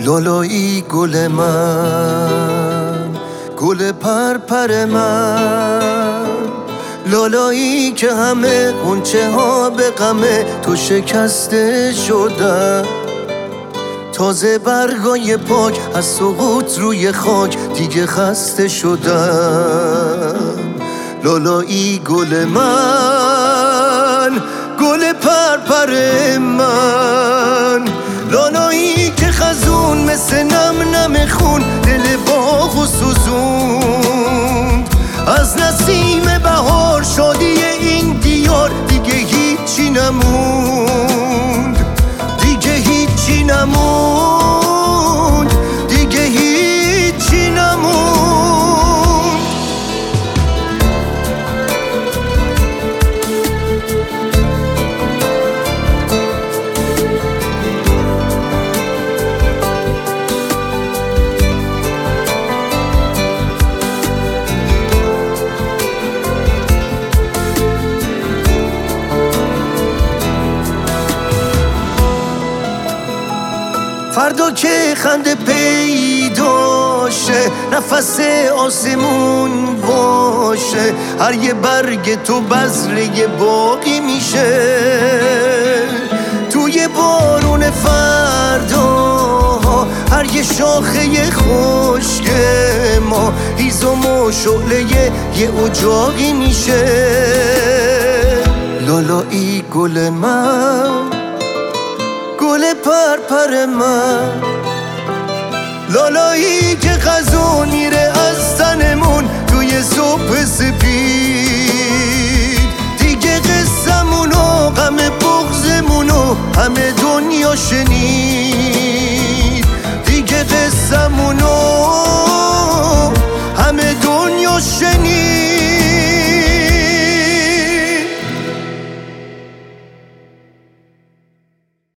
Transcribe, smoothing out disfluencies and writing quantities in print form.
لالایی گل من، گل پرپر من، لالایی که همه غنچه ها به غمه تو شکسته شدن. تازه برگای پاک از سقوط روی خاک دیگه خسته شدن. لالایی گل من، گل پرپر من، لالایی که خزون مثل نم نم خون دل باغ و سوزوند. از نسیم بهار شادی این دیار دیگه هیچی نموند، دیگه هیچی نموند، دیگه هیچی نموند. فردا که خنده پیدا شه، نفس آسمون باشه، هر یه برگ تو بذره باقی میشه. توی بارون فردا هر یه شاخه خشک ما هیزم و شعله یه اجاقی میشه. لالایی گل من، گل پرپر من، لالایی که خزون میره از تنمون توی صبح سپید.